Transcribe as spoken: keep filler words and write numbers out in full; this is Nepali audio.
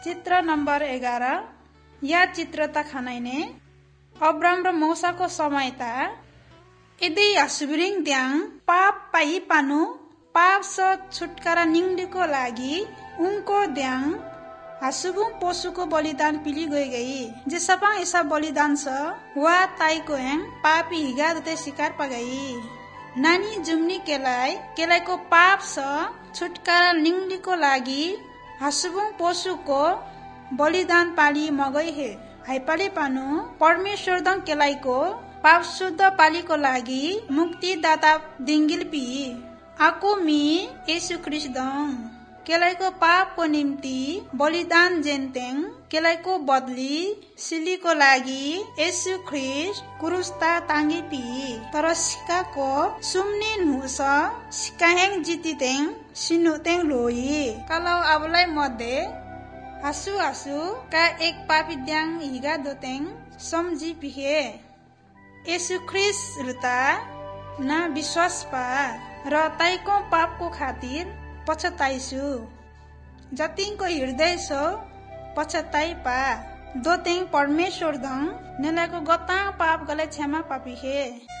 चित्र नम्बर एघार या चित्र त खानाइने अब्राम र मौसाको समय ता यदि हसुबिरिङ द्याङ पाप पाइ पानु पाप स छुटकारा निङ्डीको लागि उनको द्याङ हसुबु पशुको बलिदान पिली गई गई जे सपा ऐसा बलिदान छ वा ताइको एङ पापी हिगा दते शिकार पगई नानी जुम्नी केलाई केलाइको पाप स छुटकारा निङ्डीको लागि हसुबु पशुको बलिदान पाली मगई हे हाइपाली पानु परमेश्वर दङ केलाइको पाप शुद्ध पालीको लागि मुक्तिदाता दिङ्गिल पी आको मी येशू ख्रीष्ट दङ केलाइको पापको निम्ति बलिदान जेन्तेङ केलाइको बदली सिलीको लागि येशू ख्रीष्ट क्रुसता ताङ्गी पी तर सिकाको सुम्ने नुस सिकाहेङ जितितेङ सिनुतेङ लोई kalau abulai मध्ये आसु आसु का एक पापी द्याङ हिगा दोतेङ सम्झी पिहे येशू ख्रीष्ट रुता ना विश्वास पा र ताइको पापको खातिर पछताइसु जतिङको हृदय सो पछताइ पा दोतेङ परमेश्वर दङ नेलाको गता पाप गले क्षमा पापी हे।